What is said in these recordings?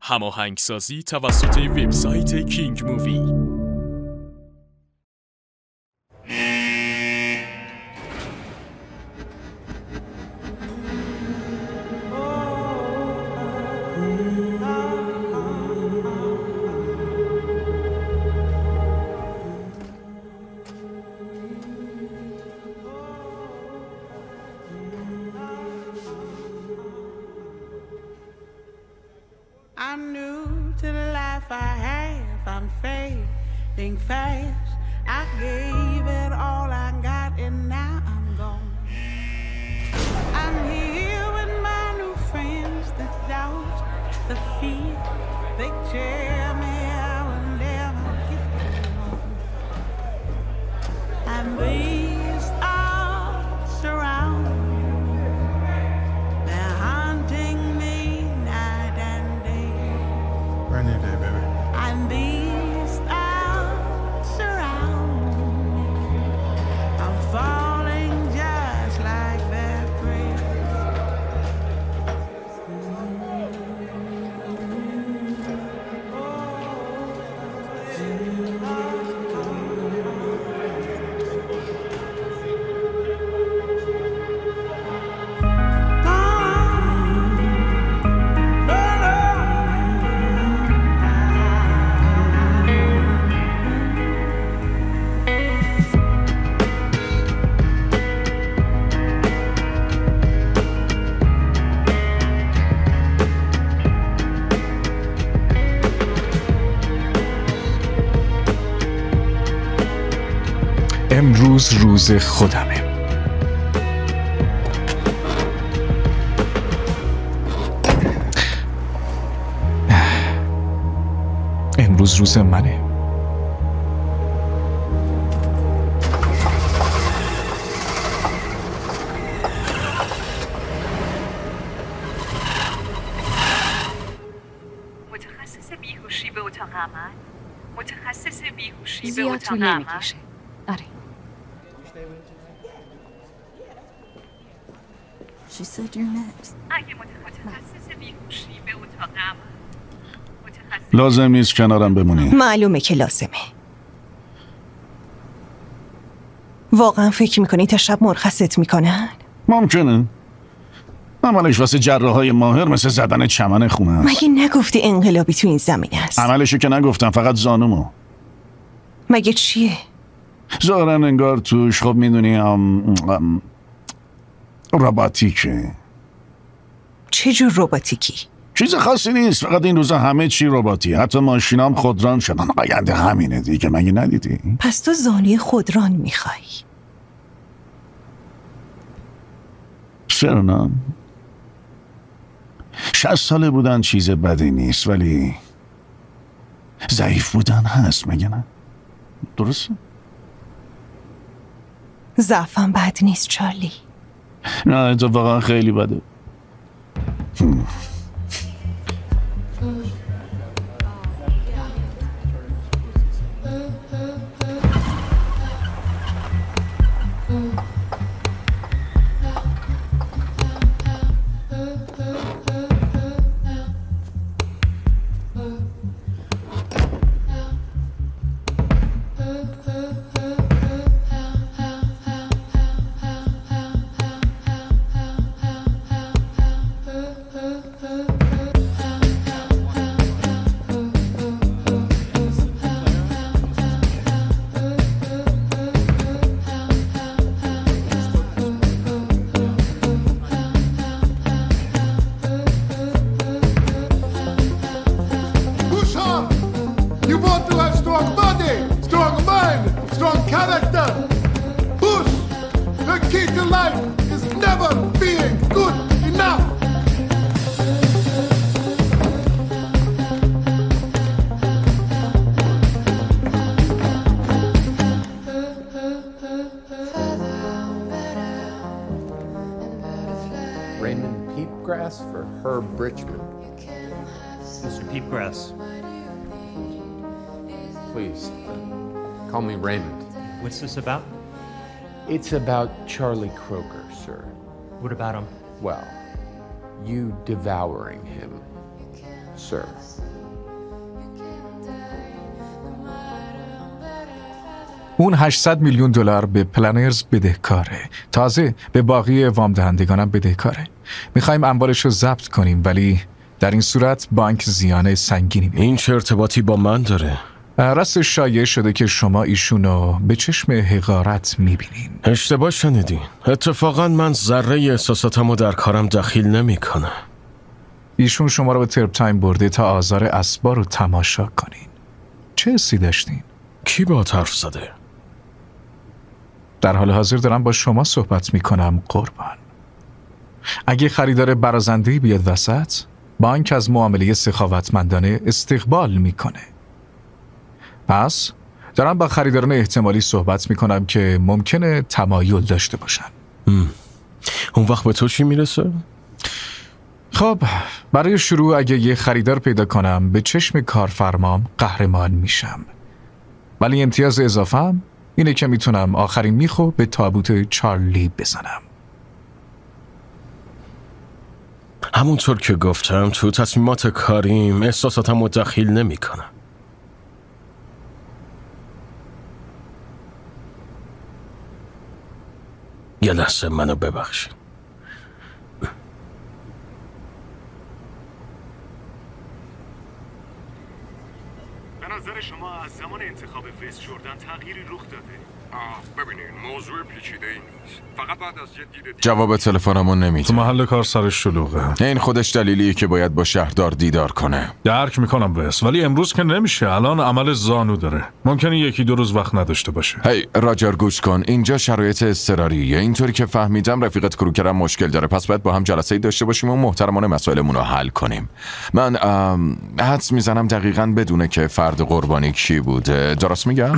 هماهنگسازی توسط وبسایت کینگ مووی. I'm new to the life I have. I'm fading fast. I gave it all I got and now I'm gone. I'm here with my new friends. The doubts, the fear, they tear me. I will never get along. And these thoughts surround me. They're haunting me night and day. Brand new day, baby. And these thoughts surround me. I'm falling just like their praise. امروز روز خودمه. امروز روز منه. متخصص بیهوشی به اتاق عمل. متخصص بیهوشی به زیاد اتاق طول عمل. نمیکشه. آره. She said you're next. اگه متخصص بیهوشی به اتاق عمل. لازم نیست کنارم بمونی. معلومه که لازمه. واقعا فکر میکنی تا شب مرخصت میکنن؟ ممکنه. عملش واسه جراحای ماهر مثل زدن چمن خونه است. مگه نگفتی انقلابی تو این زمینه است؟ عملشو که نگفتم، فقط زانومو. مگه چیه؟ ظاهرا انگار توش خب میدونی رباتیکه. چه جور رباتیکی؟ چیز خاصی نیست، فقط این روزا همه چی رباتی، حتی ماشینام خودران شدن. آینده همینه دیگه، مگه ندیدی؟ پس تو زانوی خودران میخوای؟ چرا نه؟ 60 ساله بودن چیز بدی نیست، ولی ضعیف بودن هست، مگه نه؟ درسته؟ ضعفم بد نیست چارلی. نه اتفاقا خیلی بده. You want to have strong body, strong mind, strong character. Push! The key to life is never being good enough. Raymond Peepgrass for Herb Richmond. Mr. Peepgrass. Please, call me Raymond. What's this about? It's about Charlie Croker, sir. What about him? Well, you devouring him. sir. اون 800 میلیون دلار به پلنرز بدهکاره. تازه به باقی وام دهندگانم بدهکاره. میخوایم اموالش رو ضبط کنیم، ولی در این صورت بانک زیان سنگینی می‌بینه. این چه ارتباطی با من داره؟ راستش شایع شده که شما ایشونو به چشم حقارت میبینین. اشتباه شنیدین. اتفاقا من ذره احساساتمو در کارم دخیل نمیکنه. ایشون شما رو به ترپ تایم برده تا آزار اسبا رو تماشا کنین. چه حسی داشتین؟ کی با حرف زده؟ در حال حاضر دارم با شما صحبت میکنم قربان. اگه خریدار برازنده‌ای بیاد وسط، بانک از معامله سخاوتمندانه استقبال میکنه. پس دارم با خریداران احتمالی صحبت میکنم که ممکنه تمایل داشته باشن. اون وقت به تو چی میرسه؟ خب برای شروع اگه یه خریدار پیدا کنم به چشم کارفرمام قهرمان میشم. ولی امتیاز اضافه‌ام اینه که میتونم آخرین میخو به تابوت چارلی بزنم. همونطور که گفتم تو تصمیمات کاریم احساساتم رو دخیل نمی کنم. یه لحظه منو ببخشید. به نظر شما از زمان انتخاب وست جردن تغییری رخ داده؟ ببینین موضوع پیچیده ای نیست. فقط بعد از یه دید دیگه جواب تلفنمو نمیده. تو محل کار سرش شلوغه. این خودش دلیلیه که باید با شهردار دیدار کنه. درک میکنم وست، ولی امروز که نمیشه. الان عمل زانو داره. ممکنه یکی دو روز وقت نداشته باشه. هی راجر گوش کن، اینجا شرایط اضطراریه. اینطوری که فهمیدم رفیقت کروکرم مشکل داره، پس باید با هم جلسه‌ای داشته باشیم و محترمانه مسائلمون رو حل کنیم. من حدس میزنم دقیقاً بدونه که فرد قربانی کی بوده. درست میگم؟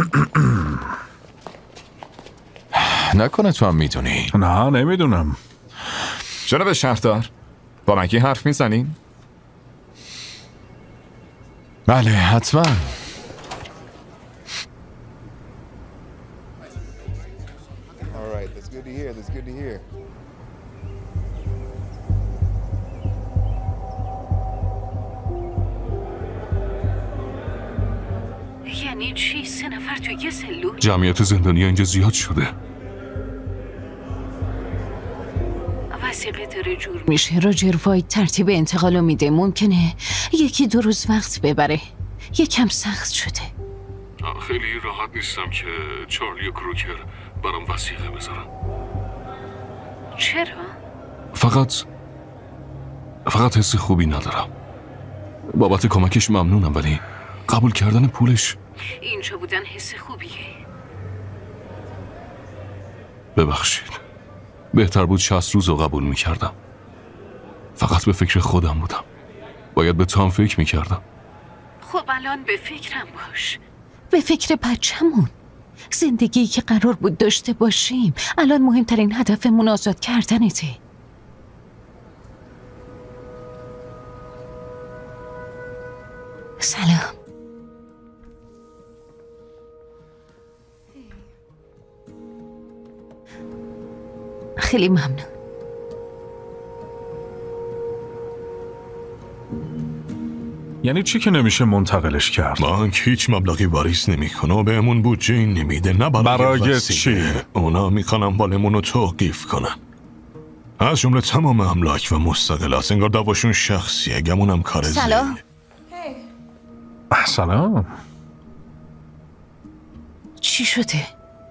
نکنه تو هم میدونی. نه نمیدونم. جناب شهردار، با مگی حرف میزنین؟ بله حتما. یعنی چی؟ 3 نفر توی یه سلول؟ جمعیت زندانی اینجا زیاد شده. وثیقه داره جور میشه. راجر وایت ترتیب انتقالو میده. ممکنه 1-2 روز وقت ببره. یکم سخت شده. خیلی راحت نیستم که چارلی و کروکر برام وثیقه بذارن. چرا؟ فقط حس خوبی ندارم. بابت کمکش ممنونم، ولی قبول کردن پولش اینجا بودن حس خوبیه. ببخشید، بهتر بود 60 روز رو قبول میکردم. فقط به فکر خودم بودم. باید به تو هم فکر میکردم. خب الان به فکرم باش. به فکر بچه‌مون. زندگی که قرار بود داشته باشیم. الان مهمترین هدفمون آزاد کردنته. سلام. خیلی ممنون. یعنی چی که نمیشه منتقلش کرد؟ بانک هیچ مبلغی واریز نمیکنه و بهمون بودجه نمیده. نه برای چی؟ اونا میخوان بالمون رو توقیف کنن، از جمله تمام املاک و مستقلات. انگار دعواشون شخصیه. گمونم کار سلام. سلام. چی شده؟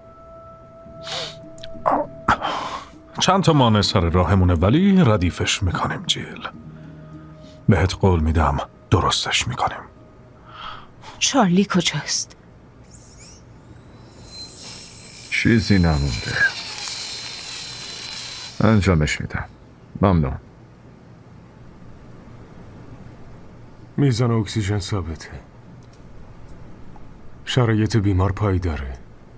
چند تا مانع سر راهمونه، ولی ردیفش میکنیم جیل. بهت قول میدم درستش میکنیم. چارلی کجاست؟ چیزی نمونده. انجامش میدم. ممنون. میزان اکسیژن ثابته. شرایط بیمار پایداره.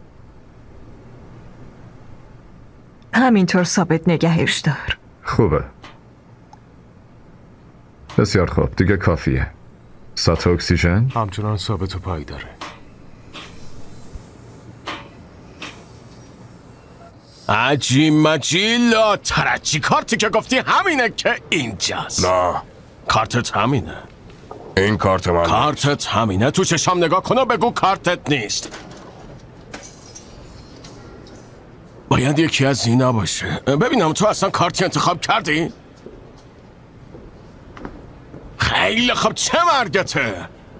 همینطور ثابت نگهش دار. خوبه. بسیار خوب، دیگه کافیه. سطح اکسیژن همچنان ثابت و پایداره. عجی مجیلا ترچی کارتی که گفتی همینه که اینجاست. نه، کارتت همینه. این کارت من. کارتت همینه؟ تو چشم نگاه کن و بگو کارتت نیست. باید یکی از اینا باشه. ببینم تو اصلا کارتی انتخاب کردی؟ خیلی خب، چه مرگته؟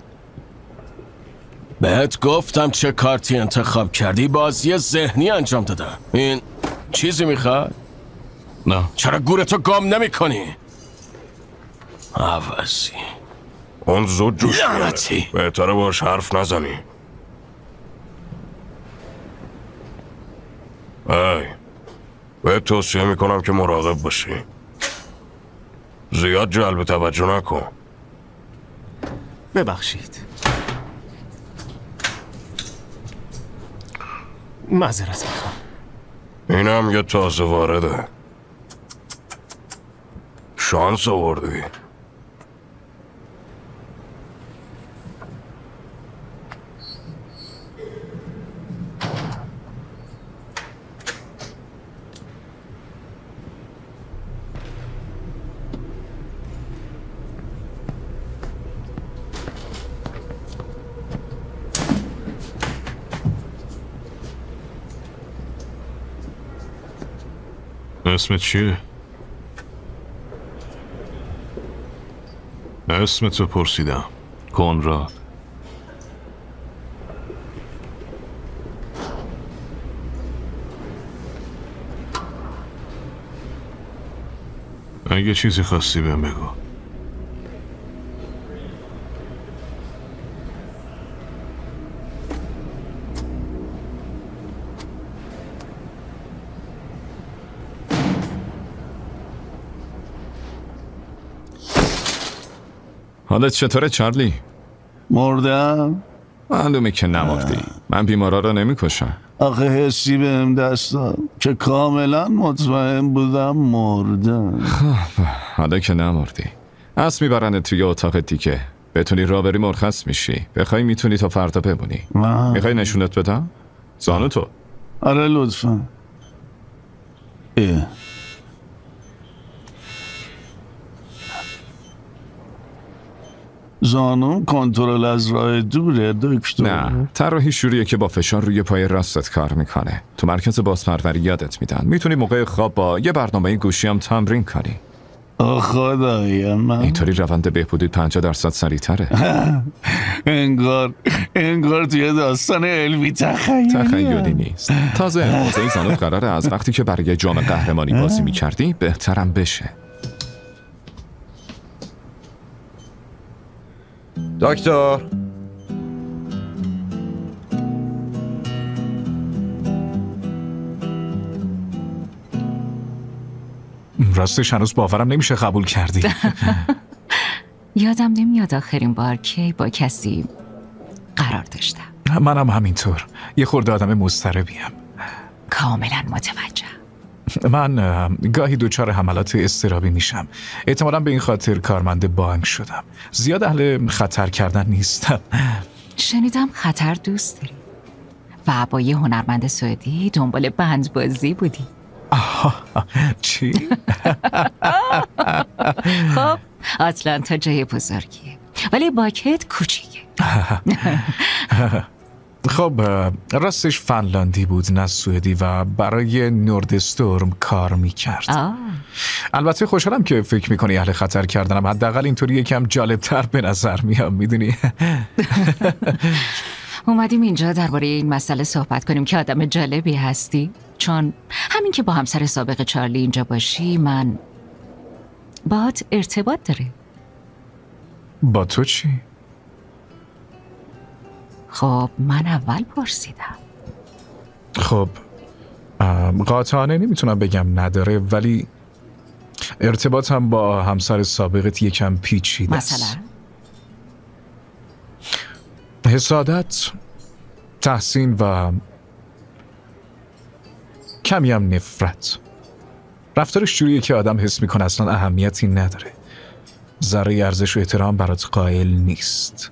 بهت گفتم چه کارتی انتخاب کردی. بازی ذهنی انجام دادم. این چیزی میخواد؟ نه. چرا گورتو گم نمی کنی؟ عوضی اون زود جوش لعنتی. میاره. بهتره باش حرف نزنی. بهت توصیه میکنم که مراقب باشی. زیاد جلب توجه نکن. ببخشید. معذرت میخوام. اینم یه تازه وارده. شانس آوردی. اسمت چیه؟ اسمتو پرسیدم. کنراد. اگه چیزی خواستی بهم بگو. حالت چطوره چارلی؟ مردم؟ معلومه که نمردی. من بیمارا رو نمیکشم. آخه حسی بهم دست داد که کاملا مطمئن بودم مردم. حالا که نمردی اسب میبرنت توی اتاق دیگه. بتونی راه بری مرخص میشی. بخوای میتونی تا فردا بمونی. میخوای نشونت بدم؟ زانو تو. آره لطفا. زانوم کنترل از راه دوره دکتر. نه، طراحی شوریه که با فشار روی پای راستت کار میکنه. تو مرکز بازپروری یادت میدن. میتونی موقع خواب با یه برنامه گوشی هم تمرین کنی. خدایا من اینطوری روند بهبودی 50% سریع‌تره. انگار توی داستان علمی تخیلی نیست. تازه موضوع زانوت قراره از وقتی که برای جام قهرمانی بازی میکردی بهترم بشه. دکتر راستش هنوز باورم نمیشه قبول کردی. یادم نمیاد آخرین بار که با کسی قرار داشتم. منم همینطور. یه خورده آدم مضطربیم. کاملا متوجه. من گاهی دچار حملات اضطرابی میشم. احتمالاً به این خاطر کارمند بانک شدم. زیاد اهل خطر کردن نیستم. شنیدم خطر دوست داری و با یه هنرمند سعودی دنبال بندبازی بودی. چی؟ خب آتلانتا جای بزرگیه ولی باکت کوچیکه. خب راستش فنلاندی بود نه سوئدی و برای نوردستورم کار میکرد. البته خوشحالم که فکر میکنی اهل خطر کردنم. حداقل اینطوری یکم جالبتر به نظر میام. میدونی اومدیم اینجا درباره این مسئله صحبت کنیم که آدم جالبی هستی. چون همین که با همسر سابق چارلی اینجا باشی من باهات ارتباط داره. با تو چی؟ خب من اول پرسیدم. خب قاطعانه نمیتونم بگم نداره ولی ارتباطم با همسر سابقت یکم پیچیده است. مثلا؟ حسادت، تحسین و کمی هم نفرت. رفتارش جوریه که آدم حس میکنه اصلا اهمیتی نداره. ذره ارزش و احترام برات قائل نیست.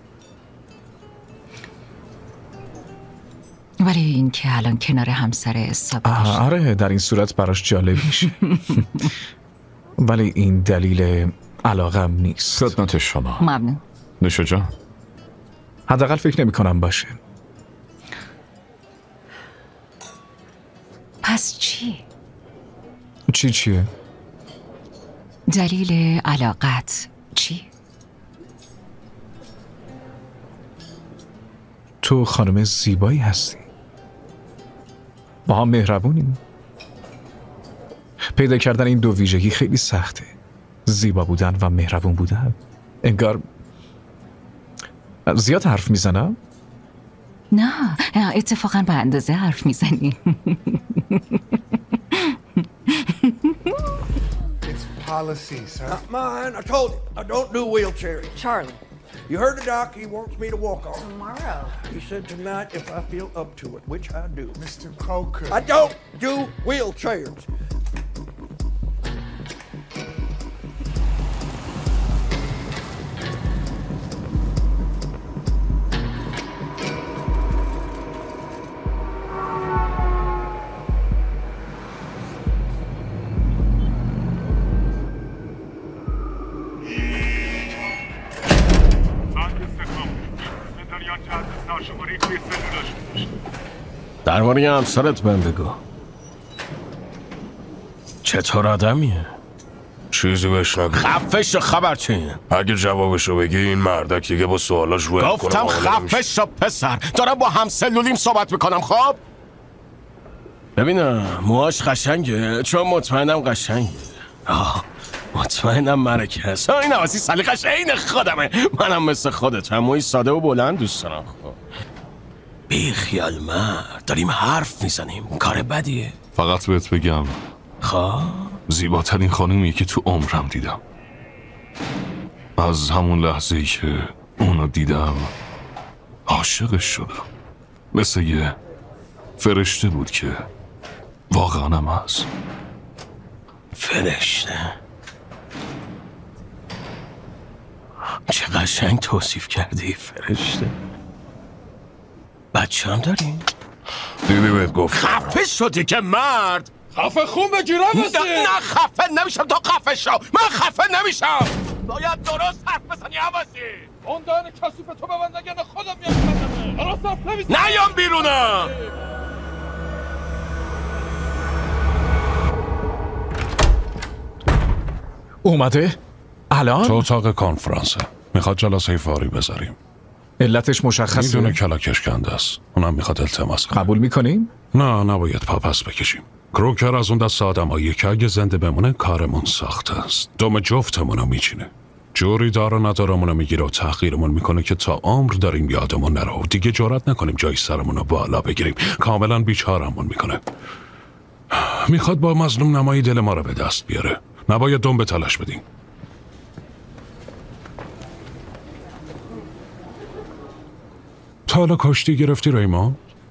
ولی این که الان کنار همسر سابقش. آره در این صورت براش جالب میشه. ولی این دلیل علاقم نیست. خدمت شما. ممنون. نوشو جان؟ حداقل فکر نمی کنم باشه. پس چی؟ چیه؟ دلیل علاقت چی؟ تو خانم زیبایی هستی. با هم مهربونیم. پیدا کردن این دو ویژگی خیلی سخته. زیبا بودن و مهربون بودن. انگار زیاد حرف میزنم؟ نه اتفاقا به اندازه حرف میزنی. It's policy, sir. Not mine. I told you, I don't do wheelchairs. Charlie. You heard the doc, he wants me to walk on. Tomorrow. He said tonight if I feel up to it, which I do. Mr. Croker. I don't do wheelchairs. درباره همسرت من بگو. چطور آدمیه؟ چیزی بهش نگو. خفه شو. خبر چیه؟ اگه جوابشو بگی این مردک دیگه با سوالاش رو کنه. گفتم خفه شو پسر. دارم با همسلولیم صحبت میکنم. خب ببینم موهاش قشنگه، چون مطمئنم قشنگه. مطمئنم مرکه هست. این عوضی سلیقش عین خودمه. منم مثل خودت موی ساده و بلند دوست دارم. خب بی خیال مرد، داریم حرف میزنیم. کار بدیه. فقط بهت بگم خب زیباترین خانومی که تو عمرم دیدم. از همون لحظه‌ای که اونو دیدم عاشقش شدم. مثل یه فرشته بود که واقعا هم هست. فرشته؟ چه قشنگ توصیف کردی. فرشته. بچه هم داریم؟ دیدی بهت گفت خفه شدی که مرد. خفه خون بگیرم هستی. نه خفه نمیشم. تو خفه شو. من خفه نمیشم. باید درست حرف بزنی عوضی. اون دهن کثیف تو ببند اگه نه خودم میام درست حرف نمیزنی. نیام بیرونم. اومده؟ الان؟ تو اتاق کنفرانسه. میخواد جلسه فوری بذاریم. علتش مشخصه؟ میدونه کلاکش کنده است. اونم میخواد التماس کنه. قبول میکنیم؟ نه نباید پاپس بکشیم. کروکر از اون دست آدمایی که اگه زنده بمونه کارمون ساخته است. دم جفتمونو میچینه. جوری دار و ندارمونو میگیره و تحقیرمون میکنه که تا عمر داریم یادمون نره و دیگه جرئت نکنیم جای سرمونو بالا بگیریم. کاملا بیچارمون میکنه. میخواد با مظلوم نمایی دل ما رو به دست بیاره. نباید دم به تلاش بدیم. تا حالا کشتی گرفتی ریما؟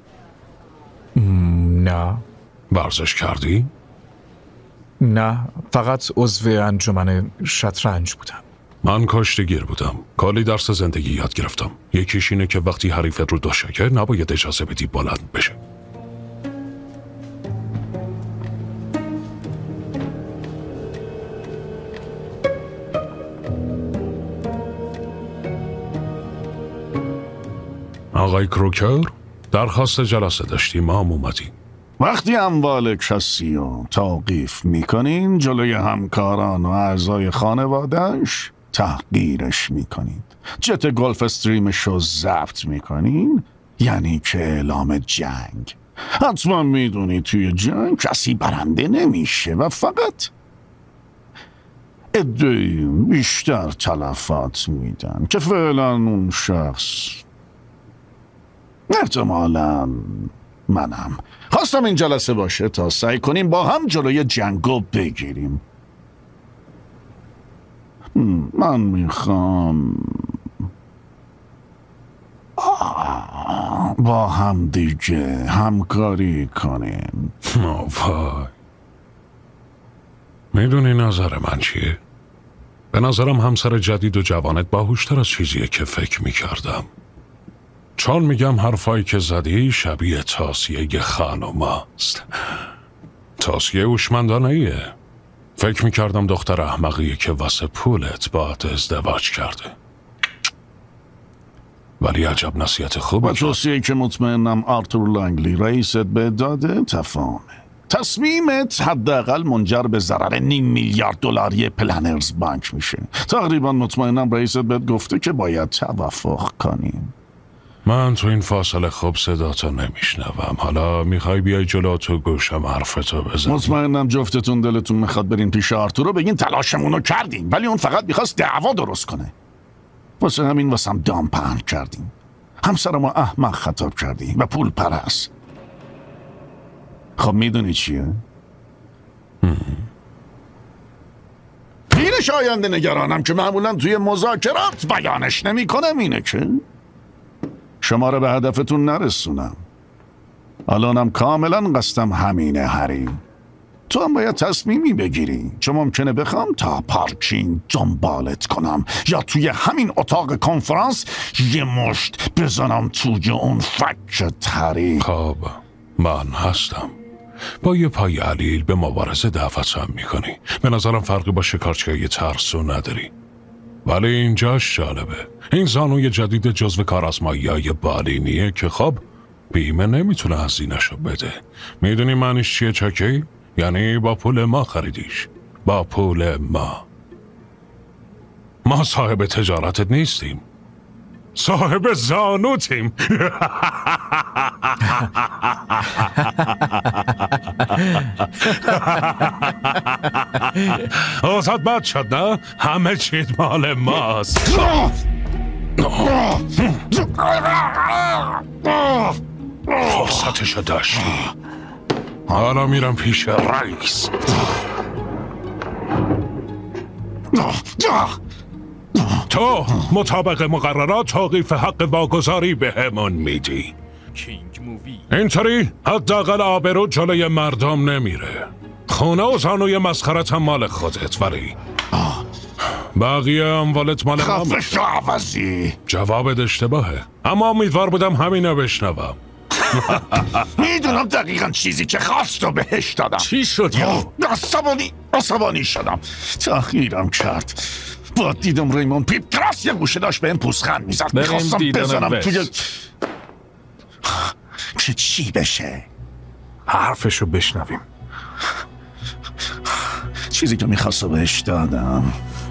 نه. ورزش کردی؟ نه، فقط عضو انجمن شطرنج بودم. من کشتیگیر بودم. کلی درس زندگی یاد گرفتم. یکیش اینه که وقتی حریفت رو دشکه نباید اجازه بدی بلند بشه. آقای کروکر درخواست جلسه داشتی. ما هم اومدیم. وقتی اموال کسی رو توقیف میکنین جلوی همکاران و اعضای خانوادهش تحقیرش میکنین. جت گلف استریمش رو ضبط میکنین یعنی که اعلام جنگ. حتما میدونی توی جنگ کسی برنده نمیشه و فقط عده‌ای بیشتر تلفات میدن که فعلا اون شخص احتمالاً منم. خواستم این جلسه باشه تا سعی کنیم با هم جلوی جنگو بگیریم. من میخوام با هم دیگه همکاری کنیم. وای میدونی نظر من چیه؟ به نظرم همسر جدید و جوانت باهوشتر از چیزیه که فکر میکردم. چون میگم حرفایی که زدی شبیه تاسیه خانوماست. تاسیه هوشمندانه ایه. فکر میکردم دختر احمقیه که واسه پولت باهات ازدواج کرده. ولی عجب نصیحت خوبی. با توصیه‌ای که مطمئنم آرتور لنگلی رئیست به داده تفاهمه. تصمیمت حداقل منجر به ضرر $500 میلیارد پلنرز بانک میشه. تقریبا مطمئنم رئیست بهت گفته که باید توافق کنیم. من تو این فاصله خوب صداتو نمیشنوم. حالا میخوای بیای جلو تو گوشم حرفتو بزن. مطمئنم جفتتون دلتون میخواد برین پیش آرتور رو بگین تلاشمونو کردیم، ولی اون فقط میخواست دعوا درست کنه. واسه همین واسم دام پهن کردیم. همسرمو احمق خطاب کردیم و پول پرست. خب میدونی چیه؟ اینش آینده نگرانم که معمولا توی مذاکرات بیانش نمی کنم اینه که شما رو به هدفتون نرسونم. الانم کاملا قصدم همینه هری. تو هم باید تصمیمی بگیری، چون ممکنه بخوام تا پارکینگ دنبالت کنم یا توی همین اتاق کنفرانس یه مشت بزنم توی اون فکت هری. خب من هستم. با یه پای علیل به مبارزه دعوتم میکنی. به نظرم فرقی با شکارچیای ترسو نداری. ولی اینجاش جالبه. این زانوی جدید جزو کارآزمایی‌های بالینیه که خب بیمه نمیتونه هزینه‌شو بده. میدونی معنیش چیه چکی؟ یعنی با پول ما خریدیش. با پول ما. ما صاحب تجارتت نیستیم. صاحب زانوتیم. آزاد بد شد نه؟ همه چیز مال ماست. فرصتشو داشتی. حالا میرم پیش رئیس. تو مطابق مقررات توقیف حق واگذاری به همون میدی. اینطوری حداقل آبرو جلوی مردم نمیره. خونه و زانوی مسخرت هم مال خودت، ولی بقیه اموالت مال ما. خفش عوضی. جوابت اشتباهه، اما امیدوار بودم همینو بشنوم. میدونم دقیقا چیزی که خواست رو بهش دادم. چی شد یا؟ عصبانی شدم. تأخیرم کرد. با دیدم ریمون پیپ گراس یه گوشه داشت به این پوزخند میزد. میخواستم بزنم توی که چی بشه؟ حرفشو بشنویم. چیزی که میخواست رو بهش دادم.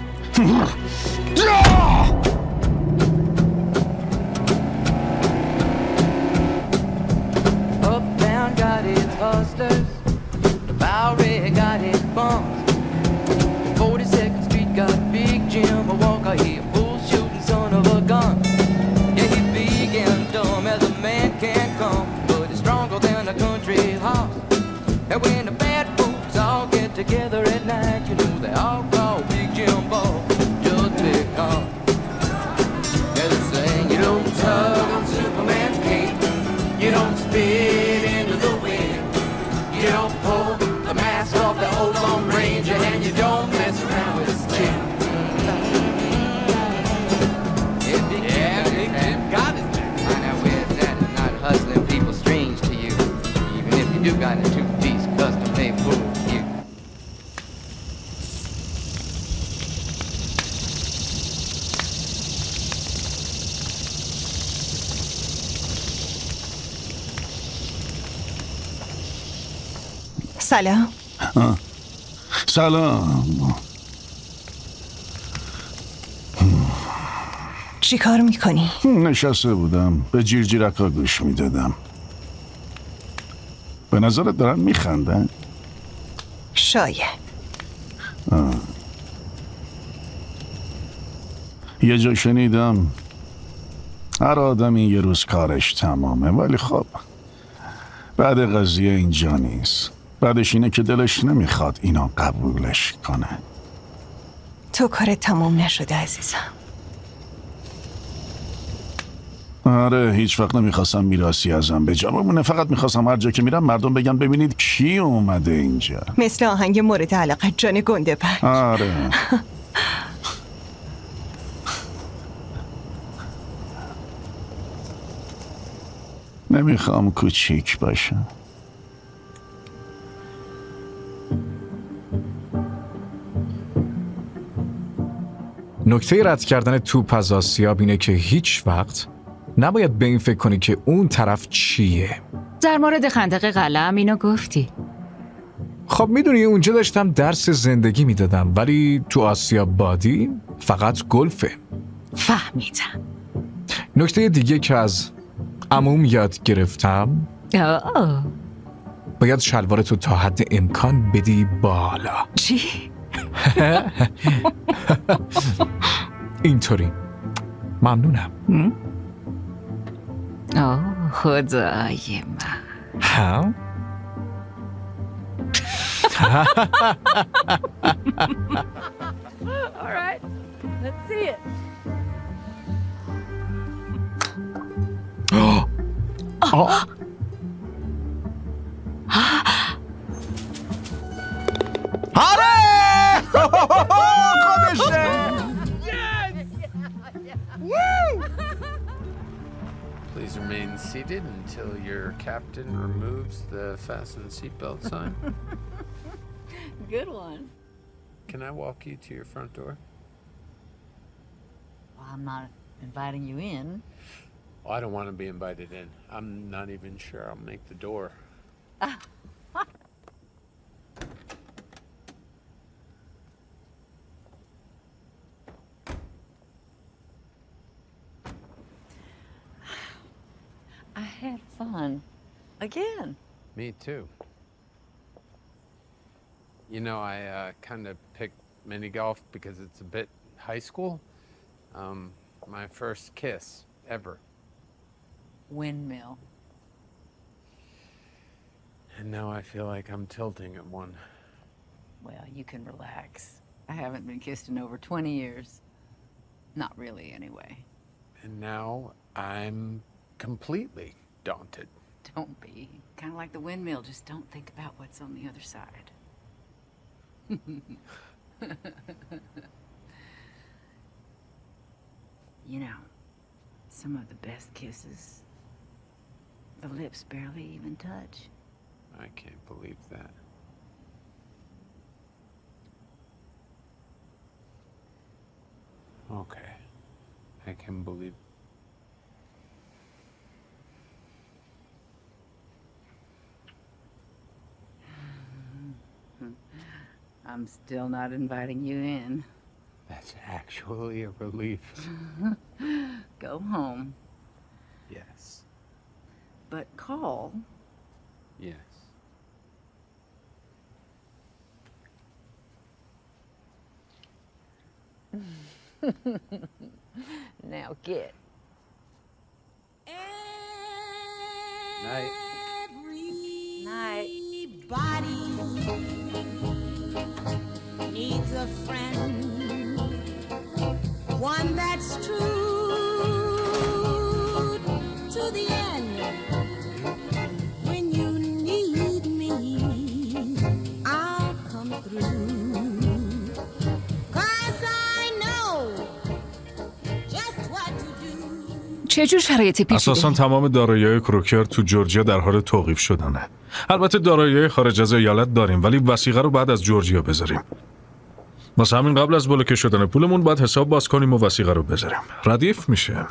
Uptown got its hustlers, Bowery got its bums, 42nd Street got Big Jim, a walker here, bull shooting son of a gun. Yeah, he's big and dumb as a man can come, but he's stronger than a country horse. And when the bad folks all get together at night, you know they all call Big Jim Ball just because. Yeah, they're saying you don't tug on Superman's cape, you don't spit into the wind, you don't pull the mask off the old Lone Ranger, and you don't mess around with his chin. Yeah, Big Jim got it. Find out where it's at and not hustling people strange to you, even if you do got a two-piece custom-made bull cute. سلام. سلام. چی کار میکنی؟ نشسته بودم به جیرجیرکا گوش میدادم. به نظرت دارن میخندن؟ شاید. یه جا شنیدم هر آدمی یه روز کارش تمامه، ولی خب بعد قضیه اینجا نیست. بعدش اینه که دلش نمیخواد اینا قبولش کنه. تو کارت تمام نشده عزیزم. آره، هیچ وقت نمیخواستم میراثی ازم به جا بمونه. فقط میخواستم هر جا که میرم مردم بگن ببینید کی اومده اینجا. مثل آهنگ مورد علاقه جان گنده برگ. آره. نمیخوام کوچیک باشم. نکته رد کردن توپ از آسیاب اینه که هیچ وقت نباید به این فکر کنی که اون طرف چیه. در مورد خندق قلم اینو گفتی. خب میدونی اونجا داشتم درس زندگی میدادم، ولی تو آسیا بادی فقط گلفه. فهمیدم. نکته دیگه که از عموم یاد گرفتم، باید شلوارتو تا حد امکان بدی بالا. چی؟ اینطوری. ممنونم. خدای من. ها؟ All right, let's see it. آره! خودشه! Please remain seated until your captain removes the fasten seatbelt sign. Good one. Can I walk you to your front door? Well, I'm not inviting you in. Well, I don't want to be invited in. I'm not even sure I'll make the door. I had fun. Again. Me too. You know, I kind of picked mini golf because it's a bit high school. My first kiss ever. Windmill. And now I feel like I'm tilting at one. Well, you can relax. I haven't been kissed in over 20 years. Not really, anyway. And now I'm completely daunted. Don't be. Kind of like the windmill, just don't think about what's on the other side. You know, some of the best kisses, the lips barely even touch. I can't believe that. Okay, I can believe. I'm still not inviting you in. That's actually a relief. Go home. Yes. But call. Yes. Now get. Night. Night. Everybody needs a friend, one that's true to the end. When you need me, I'll come through, 'cause I know just what to do. چجور شرایطی پیش اساساً تمام دارایی‌های کروکر تو جورجیا در حال توقیف شدنه. البته دارایی‌های خارج از ایالت داریم، ولی وثیقه رو بعد از جورجیا بذاریم. واسه همین قبل از بلوکه شدن پولمون باید حساب باز کنیم و وثیقه رو بذاریم. ردیف میشه.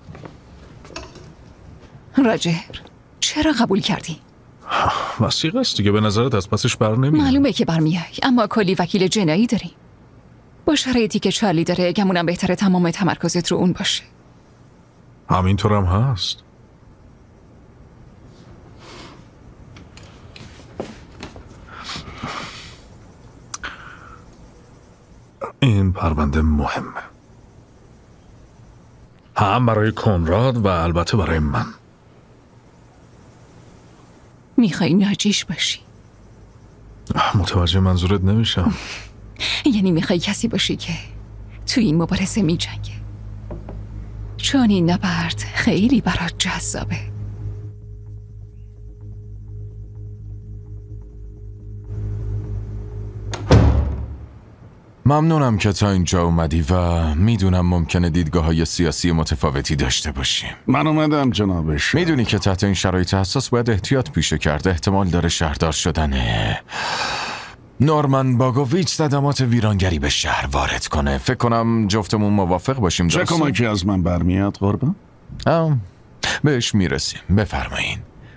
راجر، چرا قبول کردی؟ وثیقه است دیگه، به نظرت از پسش بر نمیاد. معلومه که برمیای، اما کلی وکیل جنایی داری. با شرایطی که چارلی داره، گمونم بهتره تمام تمرکزت رو اون باشه. همینطور هم هست. این پرونده مهمه، هم برای کنراد و البته برای من. میخوای ناجیش باشی؟ متوجه منظورت نمیشم. یعنی میخوای کسی باشی که تو این مبارزه میجنگه، چون این نبرد خیلی برات جذابه. ممنونم که تا اینجا اومدی و میدونم ممکنه دیدگاه‌های سیاسی متفاوتی داشته باشیم. من اومدم جنابش. میدونی که تحت این شرایط حساس باید احتیاط پیشه کرد. احتمال داره شهردار شدن نورمن باگوویچ صدمات ویرانگری به شهر وارد کنه. فکر کنم جفتمون موافق باشیم. چه کمکی از من برمیاد قربان؟ بهش میرسیم. بفرمایین.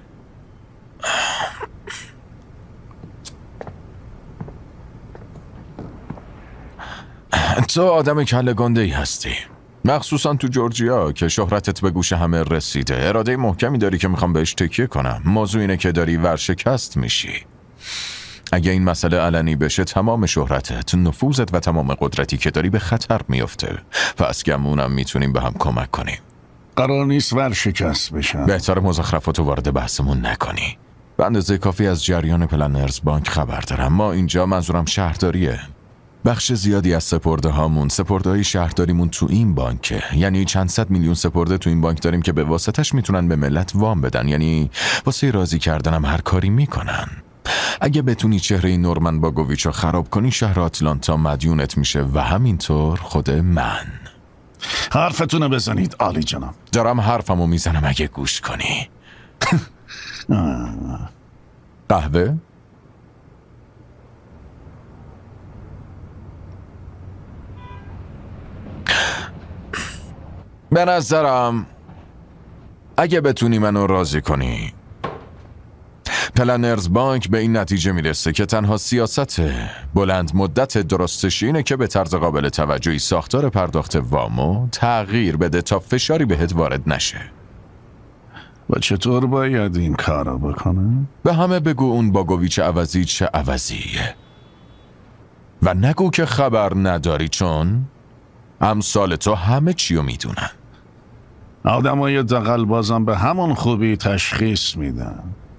تو آدم کله گنده ای هستی، مخصوصا تو جورجیا که شهرتت به گوش همه رسیده. اراده محکمی داری که میخوام بهش تکیه کنم. موضوع اینه که داری ورشکست میشی. اگه این مسئله علنی بشه تمام شهرتت، نفوذت و تمام قدرتی که داری به خطر میفته. پس گمونم میتونیم به هم کمک کنیم. قرار نیست ورشکست بشم. بهتر مزخرفاتو وارد بحثمون نکنی. به اندازه کافی از جریان پلنرز بانک خبر دارم. ما اینجا، منظورم شهرداریه، بخش زیادی از سپرده هامون، سپرده های شهرداریمون تو این بانکه. یعنی چند صد میلیون سپرده تو این بانک داریم که به واسطش میتونن به ملت وام بدن. یعنی واسه راضی کردنم هر کاری میکنن. اگه بتونی چهره نورمن باگوویچ رو خراب کنی، شهر آتلانتا مدیونت میشه و همینطور خود من. حرفتونو بزنید عالی جناب. دارم حرفمو میزنم اگه گوش کنی. قهوه؟ به نظرم اگه بتونی منو راضی کنی، پلنرز بانک به این نتیجه میرسه که تنها سیاست بلند مدت درستش اینه که به طرز قابل توجهی ساختار پرداخت وامو تغییر بده تا فشاری بهت وارد نشه. و چطور باید این کارو بکنه؟ به همه بگو اون باگوویچ عوضی چه عوضیه و نگو که خبر نداری، چون امثال تو همه چیو میدونن. آدمای دغل بازم به همون خوبی تشخیص میدن.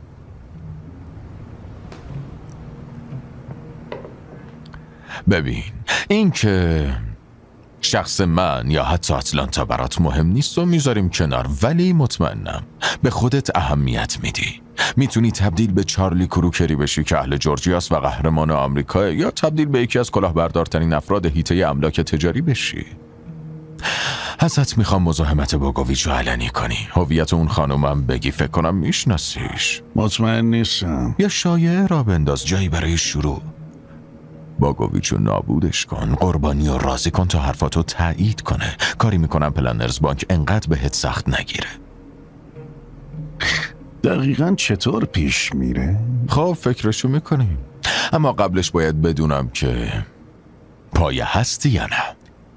ببین، این که شخص من یا حتی آتلانتا برات مهم نیست و میذاریم کنار، ولی مطمئنم به خودت اهمیت میدی. میتونی تبدیل به چارلی کروکری بشی که اهل جورجیاست و قهرمان آمریکا، یا تبدیل به یکی از کلاهبردارترین افراد حیطه املاک تجاری بشی. ازت میخوام مزاحمت باگوویچ رو علنی کنی. هویت اون خانومم بگی، فکر کنم میشناسیش. مطمئن نیستم. یا شایعه را بنداز، جایی برای شروع. باگوویچ رو نابودش کن، قربانی رو راضی کن تا حرفاتو تایید کنه. کاری میکنم پلنرز بانک انقدر بهت سخت نگیره. دقیقاً چطور پیش میره؟ خب فکرشو میکنیم، اما قبلش باید بدونم که پایه هستی یا نه.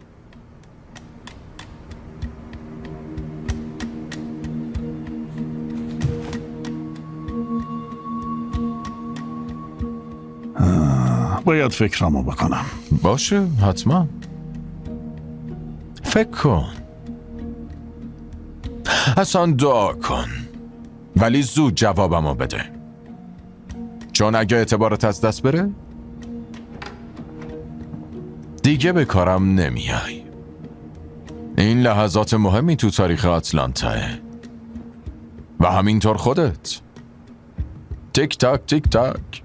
باید فکرامو بکنم. باشه، حتما فکر کن، اصلا دعا کن، ولی زود جوابمو بده، چون اگه اعتبارت از دست بره دیگه به کارم نمیای. این لحظات مهمی تو تاریخ آتلانتاه و همینطور خودت. تیک تاک تیک تاک.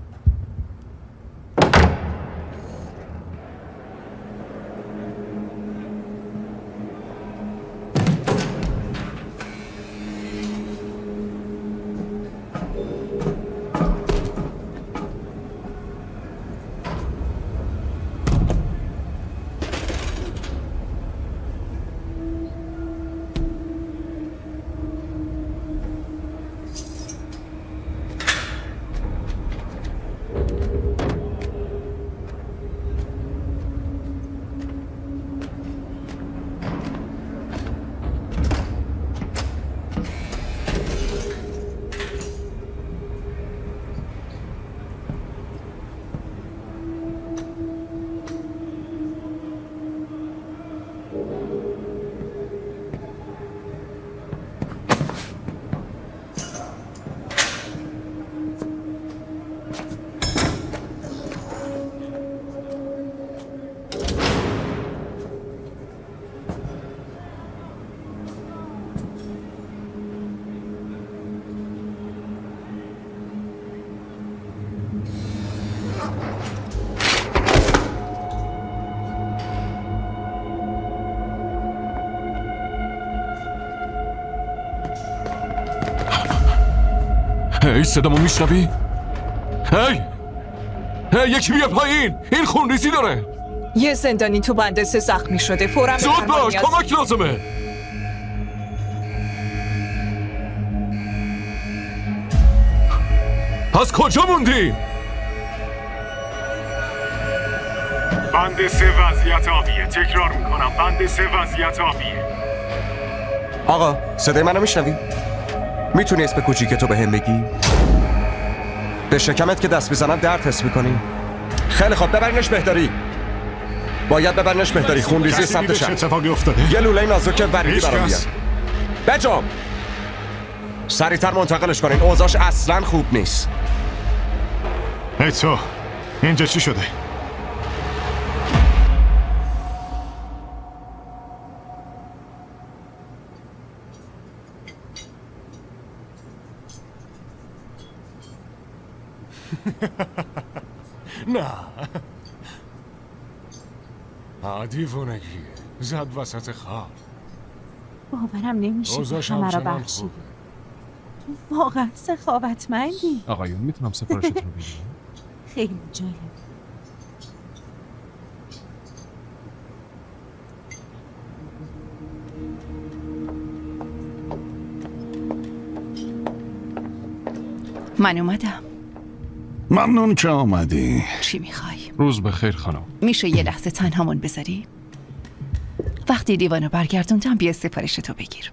هی صدامو میشنوی؟ هی یکی بیا پایین، این خونریزی داره. یه زندانی تو بندسه زخمی شده، فوراً زود باش، کمک لازمه. پس کجا موندی؟ بند 3 وضعیت آبیه. تکرار میکنم، بند 3 وضعیت آبیه. آقا صدای منو میشنوی؟ میتونی اسم کوچیک تو بهم بگی؟ به شکمت که دست میزنم درد حس میکنی؟ خیلی خوب، ببرینش بهداری. باید ببرینش بهداری. خونریزی سمت چه شب. اتفاقی افتاده؟ یه لوله نازک وریدی برام بیار. بجام سریعتر منتقلش کنین، اوضاعش اصلا خوب نیست. ای تو اینجا چی شده؟ نه دیوونگیه. زد وسط خواب. باورم نمیشه اوضاعش همه را همچنان بخشید. خوبه. تو واقعا سخاوتمندی. آقایون میتونم سفارشتون رو بگیرم؟ خیلی جالب. من اومدم. ممنون که آمدی. چی میخوای؟ روز بخیر خانم. میشه یه لحظه تنهامون بذاری؟ وقتی دیوانو برگردوندم بیا سفارش تو بگیر.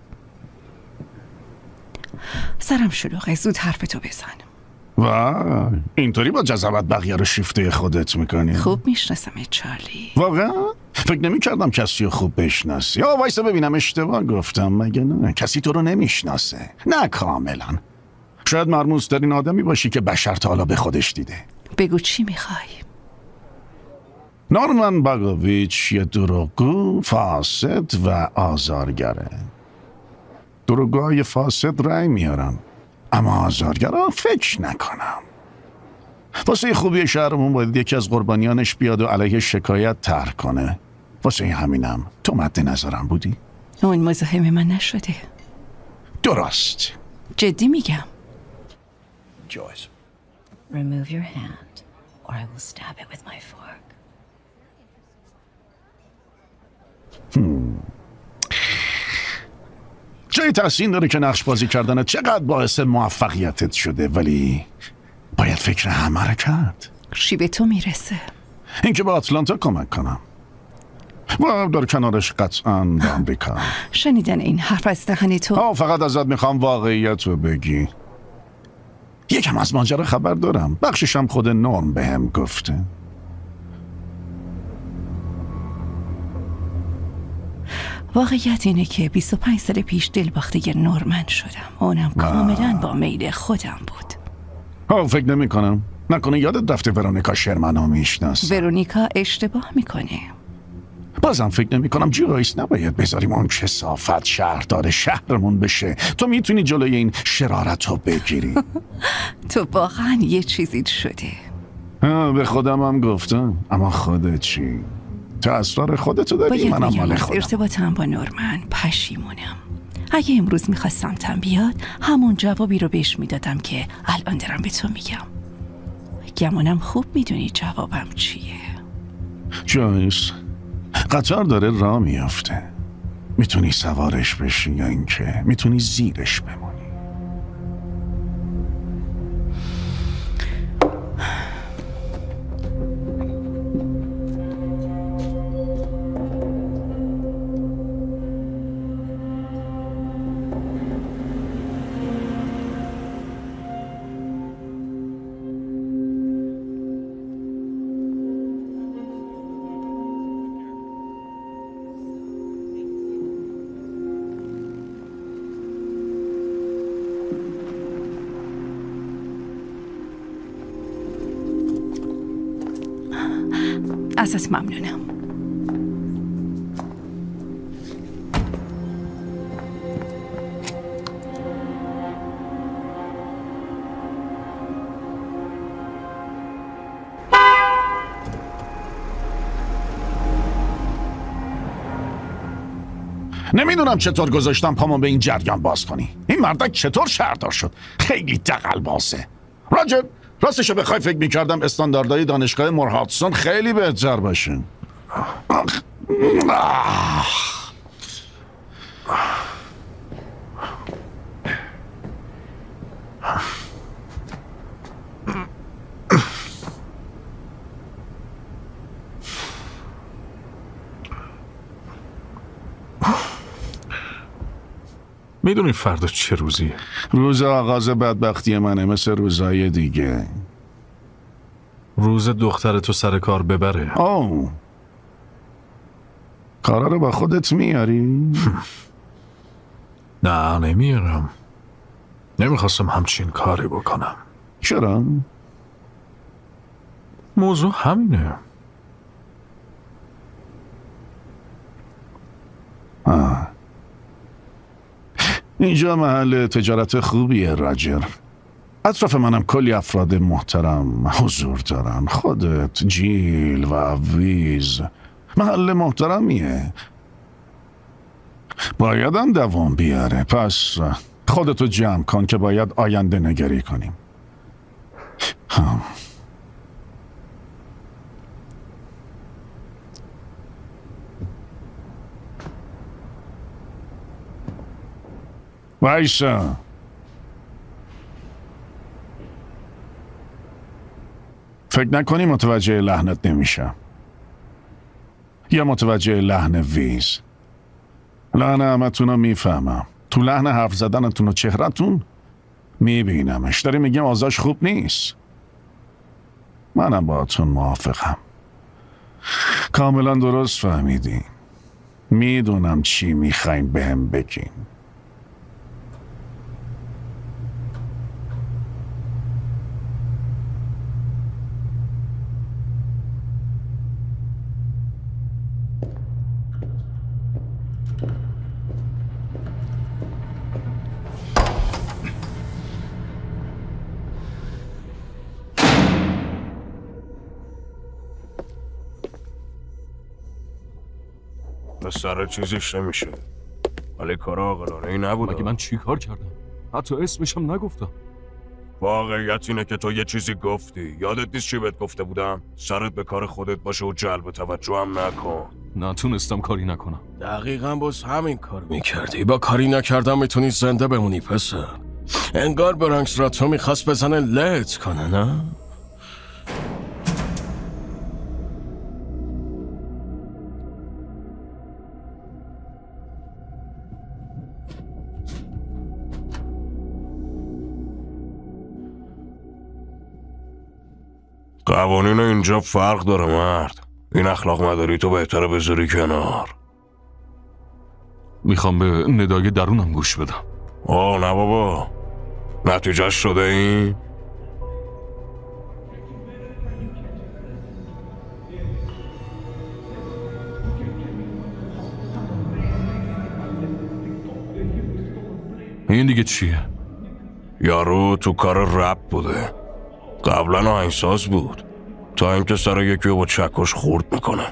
سرم شلوغه، زود حرفتو بزن. وای اینطوری با جذابت بقیه رو شیفته خودت میکنی؟ خوب میشناسمت چارلی. واقعا؟ فکر نمی کردم کسی رو خوب بشناسی. وایسا ببینم اشتباه گفتم مگه نه؟ کسی تو رو نمیشناسه. نه کاملا. شاید مرموز ترین آدمی باشی که بشر تا حالا به خودش دیده. بگو چی میخوای؟ نورمن باگوویچ یه دروغگو، فاسد و آزارگره. دروغگوهای فاسد رأی میارن، اما آزارگرا فکر نکنم. واسه خوبی شهرمون باید یکی از قربانیانش بیاد و علیه شکایت طرح کنه. واسه همینم تو مد نظرم بودی؟ اون مزاحم من نشده. درست. جدی میگم. Joyce. Remove your hand, or I will stab it with my fork. جای تحسین داره که نقش بازی کردنت چقدر باعث موفقیتت شده، ولی باید فکر همه رو کرد. چی به تو میرسه؟ اینکه با آتلانتا کمک کنم و در کنارش قطعاً به آمریکا. شنیدن این حرف از دهن تو؟ فقط ازت میخوام واقعیت رو بگی. یکم از ماجرا خبر دارم، بخششم خود نورم بهم گفته. واقعیت اینه که 25 سال پیش دلباخته نورمن شدم. اونم کاملا با میل خودم بود. فکر نمی کنم. نکنه یادت رفته ورونیکا شرمنو میشناس. ورونیکا اشتباه میکنه. بازم فکر نمی کنم جویس نباید بذاریم اون کثافت شهردار شهرمون بشه. تو میتونی جلوی این شرارت رو بگیری. تو واقعا یه چیزی شده. به خودم هم گفتم. اما خودت چی؟ تو اسرار خودتو داری، منم مال خودم. ارتباطم با نورمن پشیمونم. اگه امروز میخواست سمتم بیاد همون جوابی رو بهش میدادم که الان دارم به تو میگم. گمانم خوب میدونی جوابم چیه. جویس، قطار داره راه میافته. میتونی سوارش بشی یا اینکه میتونی زیرش بمونی. ازت ممنونم. نمیدونم چطور گذاشتم پامو به این جریان باز کنی. این مردک چطور شهردار شد؟ خیلی دغل‌بازه. راجر، راستشو بخوای فکر میکردم استانداردهای دانشگاه مورهاتسون خیلی بهتر باشه. میدونی فردا چه روزیه؟ روز آغاز بدبختی منه، مثل روزهای دیگه. روز دخترتو سر کار ببره. کارا رو با خودت میاری؟ نه نمیارم. نمیخواستم همچین کاری بکنم. چرا؟ موضوع همینه. اینجا محل تجارت خوبیه راجر. اطراف منم کلی افراد محترم حضور دارن. خودت، جیل و ویز. محل محترمیه. بایدم دوام بیاره. پس خودتو جمع کن که باید آینده نگری کنیم. وایسا. فکر نکنی متوجه لحنت نمیشم یا متوجه لحن ویز. لحن همتون رو میفهمم. تو لحن حرف زدنتون و چهرتون میبینمش. داری میگم آزاش خوب نیست. منم باهاتون موافقم. کاملا درست فهمیدین. میدونم چی میخواین بهم بگین. سر چیزیش نمیشه. ولی کار عاقلانه ای نبوده. مگه من چی کار کردم؟ حتی اسمشم نگفتم. واقعیت اینه که تو یه چیزی گفتی. یادت نیست چی بهت گفته بودم؟ سرت به کار خودت باشه و جلب توجه هم نکن. نتونستم کاری نکنم. دقیقاً باز همین کار میکردی. با کاری نکردم میتونی زنده بمونی پسر. انگار برانکس را تو میخواست بزنه لت کنه نه؟ قوانین اینجا فرق داره مرد. این اخلاق مداری تو بهتره بذاری کنار. میخوام به ندای درونم گوش بدم. نه بابا. نتیجهش شده این؟ این دیگه چیه؟ یارو تو کار رپ بوده. قبلا آهنگساز بود تا اینکه سر یکی رو با چکش خورد میکنه.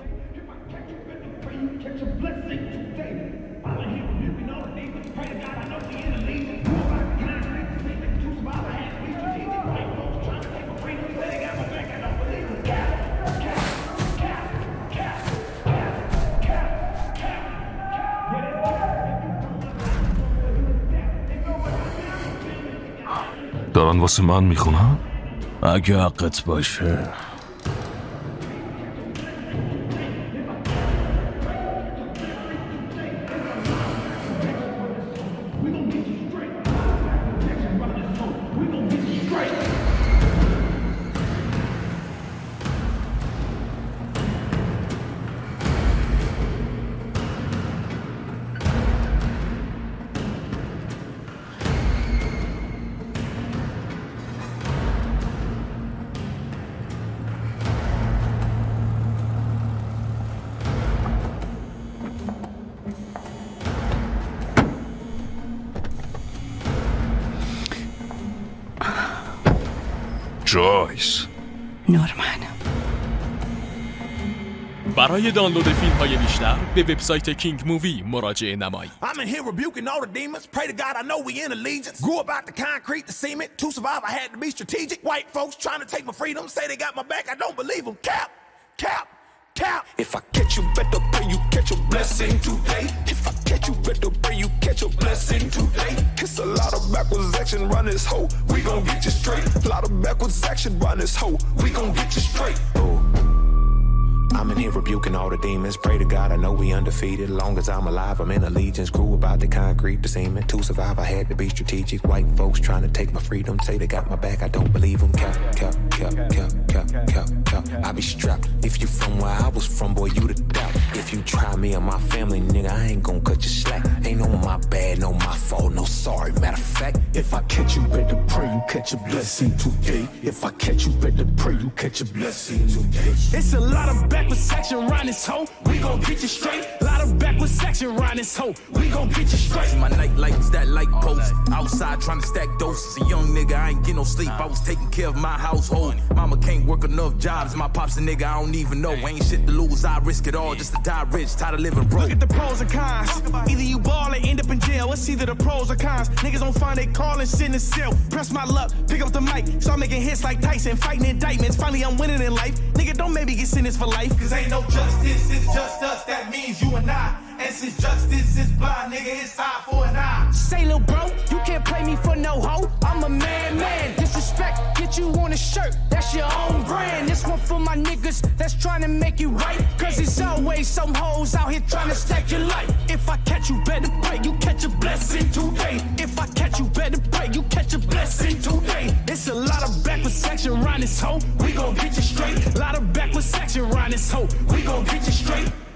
دارن واسه من میخونن؟ اگه حقت باشه. جویس. نورمن. برای دانلود فیلم های بیشتر به وبسایت کینگ مووی مراجعه نمایید. I'm in here rebuking all the demons. Pray to God I know we in allegiance. Grew up out the concrete, the cement. To survive I had to be strategic. White folks trying to take my freedom. Say they got my back, I don't believe them. Cap, cap, cap. If I catch you, better pray you catch a blessing today. If I catch you, better pray you catch a blessing today. It's a lot of backwards action, run this hoe. We gon' get you straight. A lot of backwards action, run this hoe. We gon' get you straight. I'm in here rebuking all the demons. Pray to God, I know we undefeated. Long as I'm alive, I'm in allegiance. Grew about the concrete, the cement. To survive, I had to be strategic. White folks trying to take my freedom. Say they got my back, I don't believe them. Cap. I be strapped. If you from where I was from, boy, you the doubt. If you try me or my family, nigga, I ain't gon' cut you slack. Ain't no my bad, no my fault, no sorry. Matter of fact, if I catch you, better pray you catch a blessing today. If I catch you, better pray you catch a blessing today. It's a lot of backwards action around this hoe. We gon' get you straight. Lot of backwards action around this hoe. We gon' get you straight. My night lights, that light post. Outside trying to stack doses. A young nigga, I ain't get no sleep. I was taking care of my household. Mama can't work enough jobs. My pop's a nigga I don't even know. Ain't shit to lose. I risk it all just to die rich. Tired of living broke. Look at the pros and cons. Either you ball or end up in jail. It's either the pros or cons. Niggas don't find they call and sit in the cell. Press my luck, pick up the mic. Start making hits like Tyson. Fighting indictments. Finally I'm winning in life. Nigga, don't maybe get sentenced for life. Cause ain't no justice, it's just us. That means you and I. And since justice is blind, nigga, it's eye for an eye. Say, lil' bro, you can't play me for no hoe. I'm a man. Disrespect, get you on a shirt. That's your own brand. This one for my niggas that's trying to make you right. Cause it's always some hoes out here trying to stack your life. If I catch you, better pray you catch a blessing today. If I catch you, better pray you catch a blessing today. It's a lot of backwards action around this hoe. We gon' get you straight. Lot of backwards action around this hoe. We gon' get you straight.